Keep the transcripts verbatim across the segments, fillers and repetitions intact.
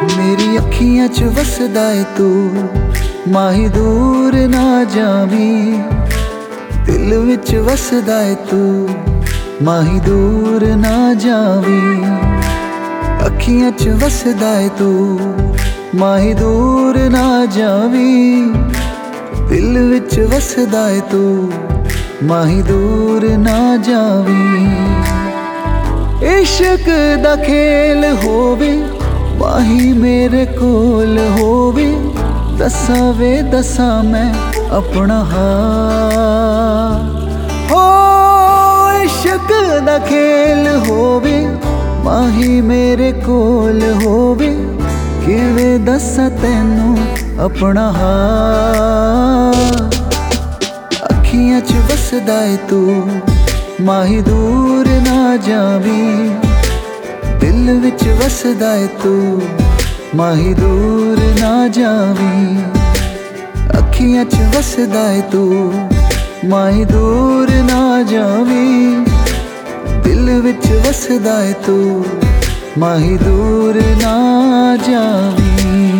मेरी अखियां च वसदा है तू, माही दूर ना जावी। दिल विच वसदा है तू, माही दूर ना जावी। अखियां च वसदा है तू, माही दूर ना जावी। दिल विच वसदा है तू, माही दूर ना जावी। इश्क दा खेल होवे, माही मेरे कोल होवे। दसा वे दसा मैं अपना हाल हो। इश्क दा खेल होवे, माही मेरे कोल होवे। किवें दसा तैनू अपना हाल। अखियां च वसदा है तू, माही दूर ना जावी। दिल विच वसदा है तू, माही दूर ना जावी। अखियां च वसदा है तू, माही दूर ना जावी। दिल विच वसदा है तू, माही दूर ना जावी।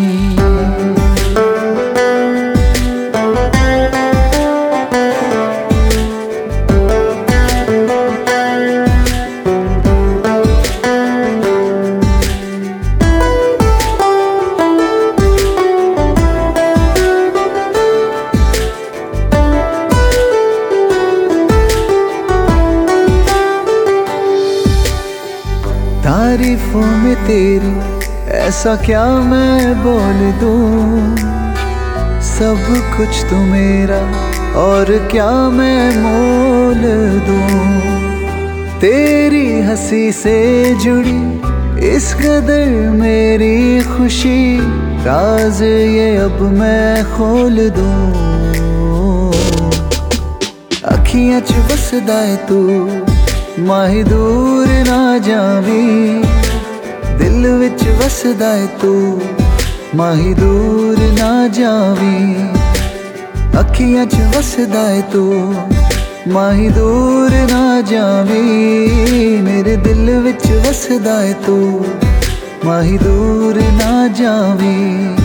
तारीफों में तेरी ऐसा क्या मैं बोल दूं। सब कुछ तो मेरा और क्या मैं मोल दूं। तेरी हंसी से जुड़ी इस कदर मेरी खुशी, राज ये अब मैं खोल दूं। अखियां च वसदा है तू, माही दूर ना जावी। दिल विच वसदा है तू, माही दूर ना जावी। अखियां च वसदा है तू, माही दूर ना जावी। मेरे दिल विच वसदा है तू, माही दूर ना जावी।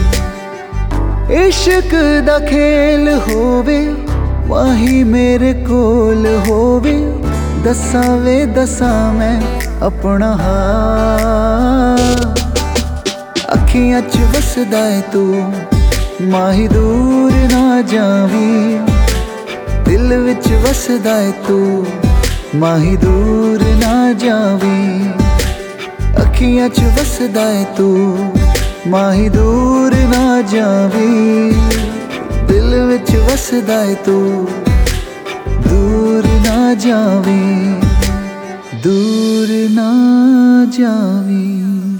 इश्क दा खेल होवे, माही मेरे कोल होवे। दसा वे दसा मैं अपना हाल। अखियां च वसदा है तू, माही दूर ना जावी। दिल विच वसदा है तू, माही दूर ना जावी। अखियां च वसदा है तू, माही दूर ना जावी। दिल विच वसदा है तू, दूर ना जावी, दूर ना जावी।